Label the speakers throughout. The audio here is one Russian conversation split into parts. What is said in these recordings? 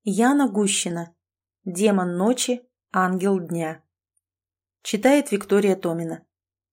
Speaker 1: Яна Гущина. Демон ночи, ангел дня. Читает Виктория Томина.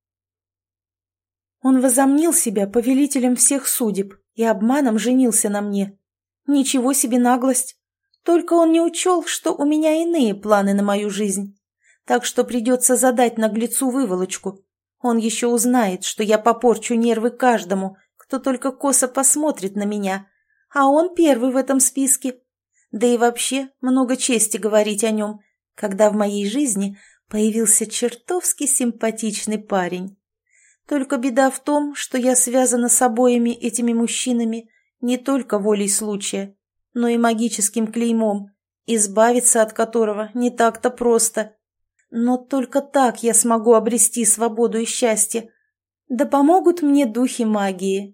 Speaker 1: Он возомнил себя повелителем всех судеб и обманом женился на мне. Ничего себе наглость! Только он не учел, что у меня иные планы на мою жизнь. Так что придется задать наглецу выволочку. Он еще узнает, что я попорчу нервы каждому, кто только косо посмотрит на меня. А он первый в этом списке. Да и вообще много чести говорить о нем, когда в моей жизни появился чертовски симпатичный парень. Только беда в том, что я связана с обоими этими мужчинами не только волей случая, но и магическим клеймом, избавиться от которого не так-то просто. Но только так я смогу обрести свободу и счастье. Да помогут мне духи магии.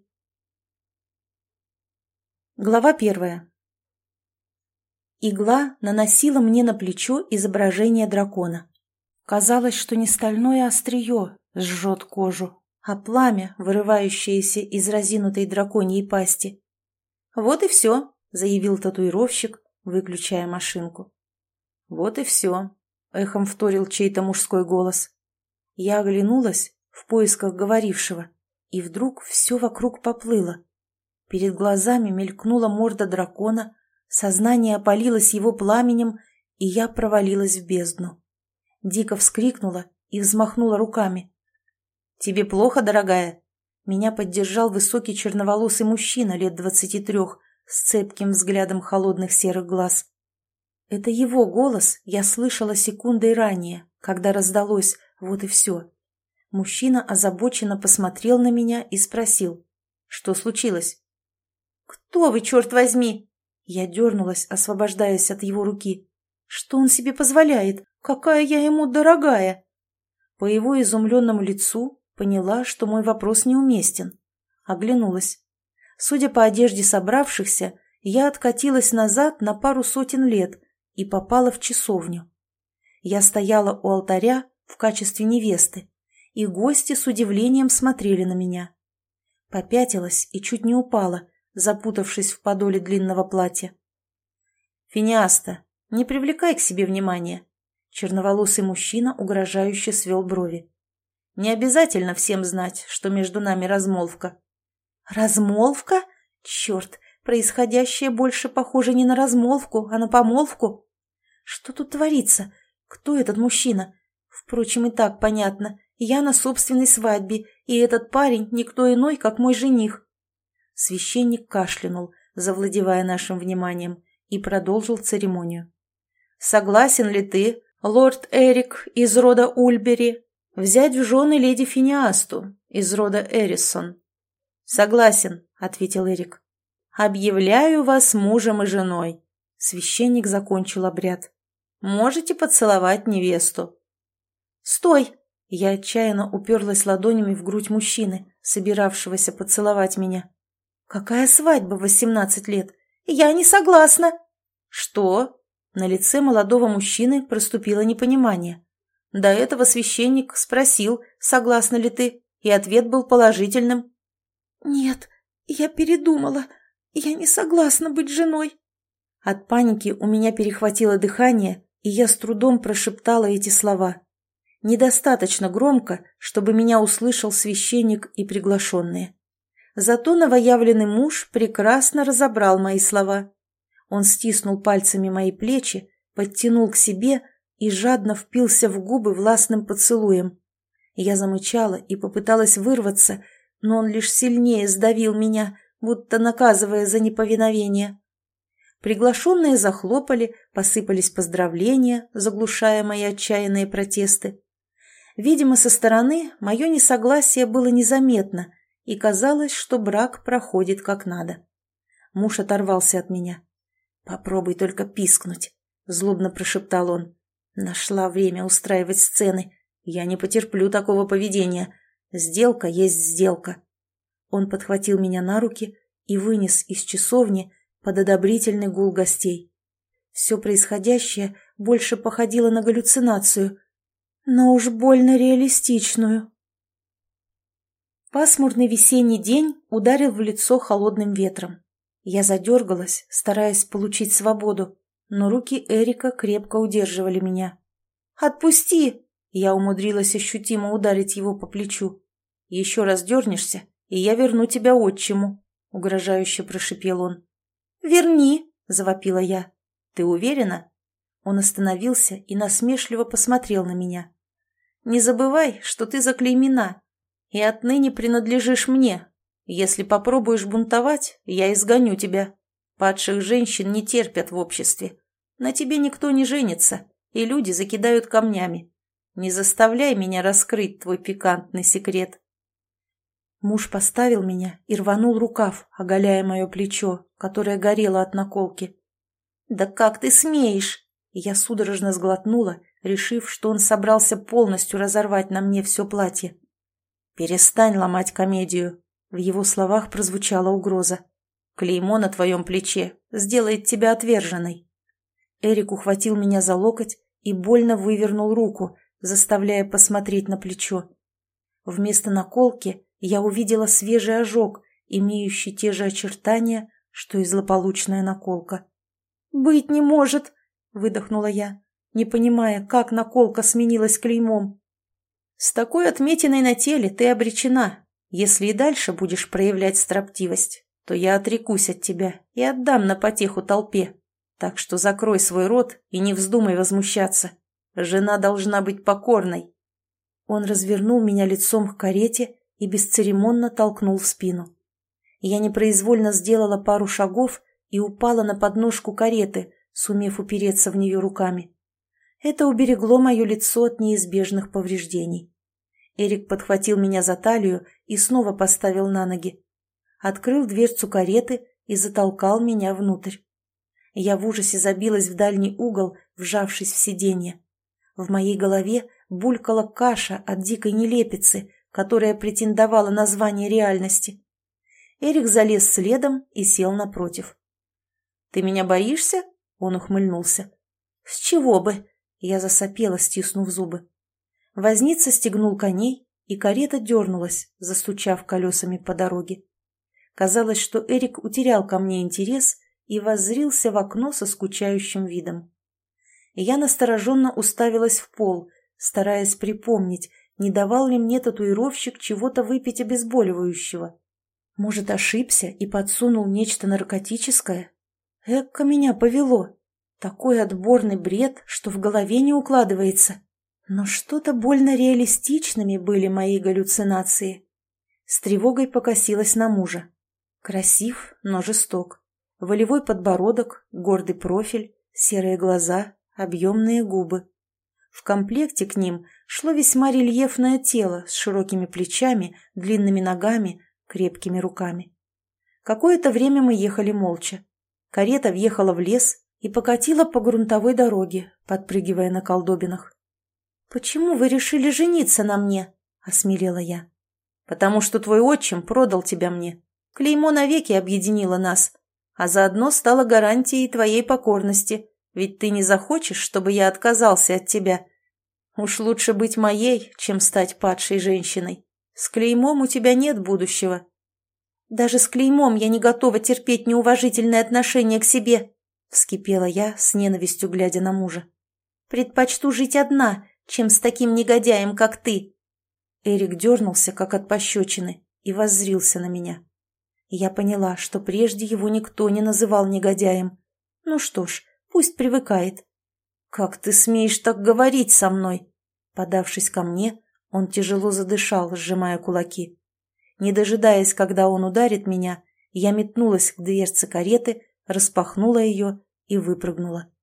Speaker 1: Глава 1. Игла наносила мне на плечо изображение дракона. Казалось, что не стальное острие сжет кожу, а пламя, вырывающееся из разинутой драконьей пасти. «Вот и все», — заявил татуировщик, выключая машинку. «Вот и все», — эхом вторил чей-то мужской голос. Я оглянулась в поисках говорившего, и вдруг все вокруг поплыло. Перед глазами мелькнула морда дракона, сознание опалилось его пламенем, и я провалилась в бездну. Дико вскрикнула и взмахнула руками. «Тебе плохо, дорогая?» Меня поддержал высокий черноволосый мужчина лет 23 с цепким взглядом холодных серых глаз. Это его голос я слышала секундой ранее, когда раздалось «вот и все». Мужчина озабоченно посмотрел на меня и спросил: «Что случилось?» «Кто вы, черт возьми?» Я дернулась, освобождаясь от его руки. «Что он себе позволяет? Какая я ему дорогая!» По его изумленному лицу поняла, что мой вопрос неуместен. Оглянулась. Судя по одежде собравшихся, я откатилась назад на пару сотен лет и попала в часовню. Я стояла у алтаря в качестве невесты, и гости с удивлением смотрели на меня. Попятилась и чуть не упала, запутавшись в подоле длинного платья. «Финиаста, не привлекай к себе внимания!» Черноволосый мужчина угрожающе свел брови. «Не обязательно всем знать, что между нами размолвка». «Размолвка? Черт, происходящее больше похоже не на размолвку, а на помолвку. Что тут творится? Кто этот мужчина? Впрочем, и так понятно. Я на собственной свадьбе, и этот парень никто иной, как мой жених». Священник кашлянул, завладевая нашим вниманием, и продолжил церемонию. «Согласен ли ты, лорд Эрик из рода Ульбери, взять в жены леди Финиасту из рода Эрисон?» «Согласен», — ответил Эрик. «Объявляю вас мужем и женой». Священник закончил обряд. «Можете поцеловать невесту». «Стой!» Я отчаянно уперлась ладонями в грудь мужчины, собиравшегося поцеловать меня. «Какая свадьба в 18 лет? Я не согласна!» «Что?» На лице молодого мужчины проступило непонимание. До этого священник спросил, согласна ли ты, и ответ был положительным. «Нет, я передумала. Я не согласна быть женой». От паники у меня перехватило дыхание, и я с трудом прошептала эти слова. Недостаточно громко, чтобы меня услышал священник и приглашенные. Зато новоявленный муж прекрасно разобрал мои слова. Он стиснул пальцами мои плечи, подтянул к себе и жадно впился в губы властным поцелуем. Я замычала и попыталась вырваться, но он лишь сильнее сдавил меня, будто наказывая за неповиновение. Приглашенные захлопали, посыпались поздравления, заглушая мои отчаянные протесты. Видимо, со стороны мое несогласие было незаметно, и казалось, что брак проходит как надо. Муж оторвался от меня. «Попробуй только пискнуть», — злобно прошептал он. «Нашла время устраивать сцены. Я не потерплю такого поведения. Сделка есть сделка». Он подхватил меня на руки и вынес из часовни под одобрительный гул гостей. Все происходящее больше походило на галлюцинацию, но уж больно реалистичную. Пасмурный весенний день ударил в лицо холодным ветром. Я задергалась, стараясь получить свободу, но руки Эрика крепко удерживали меня. «Отпусти!» Я умудрилась ощутимо ударить его по плечу. «Еще раз дернешься, и я верну тебя отчиму», — угрожающе прошипел он. «Верни!» — завопила я. «Ты уверена?» Он остановился и насмешливо посмотрел на меня. «Не забывай, что ты заклеймена, и отныне принадлежишь мне. Если попробуешь бунтовать, я изгоню тебя. Падших женщин не терпят в обществе. На тебе никто не женится, и люди закидают камнями. Не заставляй меня раскрыть твой пикантный секрет». Муж поставил меня и рванул рукав, оголяя мое плечо, которое горело от наколки. «Да как ты смеешь?» Я судорожно сглотнула, решив, что он собрался полностью разорвать на мне все платье. «Перестань ломать комедию», — в его словах прозвучала угроза. «Клеймо на твоем плече сделает тебя отверженной». Эрик ухватил меня за локоть и больно вывернул руку, заставляя посмотреть на плечо. Вместо наколки я увидела свежий ожог, имеющий те же очертания, что и злополучная наколка. «Быть не может!» — выдохнула я, не понимая, как наколка сменилась клеймом. «С такой отметиной на теле ты обречена. Если и дальше будешь проявлять строптивость, то я отрекусь от тебя и отдам на потеху толпе. Так что закрой свой рот и не вздумай возмущаться. Жена должна быть покорной». Он развернул меня лицом к карете и бесцеремонно толкнул в спину. Я непроизвольно сделала пару шагов и упала на подножку кареты, сумев упереться в нее руками. Это уберегло мое лицо от неизбежных повреждений. Эрик подхватил меня за талию и снова поставил на ноги. Открыл дверцу кареты и затолкал меня внутрь. Я в ужасе забилась в дальний угол, вжавшись в сиденье. В моей голове булькала каша от дикой нелепицы, которая претендовала на звание реальности. Эрик залез следом и сел напротив. «Ты меня боишься?» — он ухмыльнулся. «С чего бы?» — я засопела, стиснув зубы. Возница стегнул коней, и карета дернулась, застучав колесами по дороге. Казалось, что Эрик утерял ко мне интерес и воззрился в окно со скучающим видом. Я настороженно уставилась в пол, стараясь припомнить, не давал ли мне татуировщик чего-то выпить обезболивающего. Может, ошибся и подсунул нечто наркотическое? Эка меня повело. Такой отборный бред, что в голове не укладывается. Но что-то больно реалистичными были мои галлюцинации. С тревогой покосилась на мужа. Красив, но жесток. Волевой подбородок, гордый профиль, серые глаза, объемные губы. В комплекте к ним шло весьма рельефное тело с широкими плечами, длинными ногами, крепкими руками. Какое-то время мы ехали молча. Карета въехала в лес и покатила по грунтовой дороге, подпрыгивая на колдобинах. «Почему вы решили жениться на мне?» — осмелела я. «Потому что твой отчим продал тебя мне. Клеймо навеки объединило нас, а заодно стало гарантией твоей покорности, ведь ты не захочешь, чтобы я отказался от тебя. Уж лучше быть моей, чем стать падшей женщиной. С клеймом у тебя нет будущего». «Даже с клеймом я не готова терпеть неуважительное отношение к себе», — вскипела я, с ненавистью глядя на мужа. «Предпочту жить одна, чем с таким негодяем, как ты». Эрик дернулся, как от пощечины, и воззрился на меня. Я поняла, что прежде его никто не называл негодяем. Ну что ж, пусть привыкает. «Как ты смеешь так говорить со мной?» Подавшись ко мне, он тяжело задышал, сжимая кулаки. Не дожидаясь, когда он ударит меня, я метнулась к дверце кареты, распахнула ее и выпрыгнула.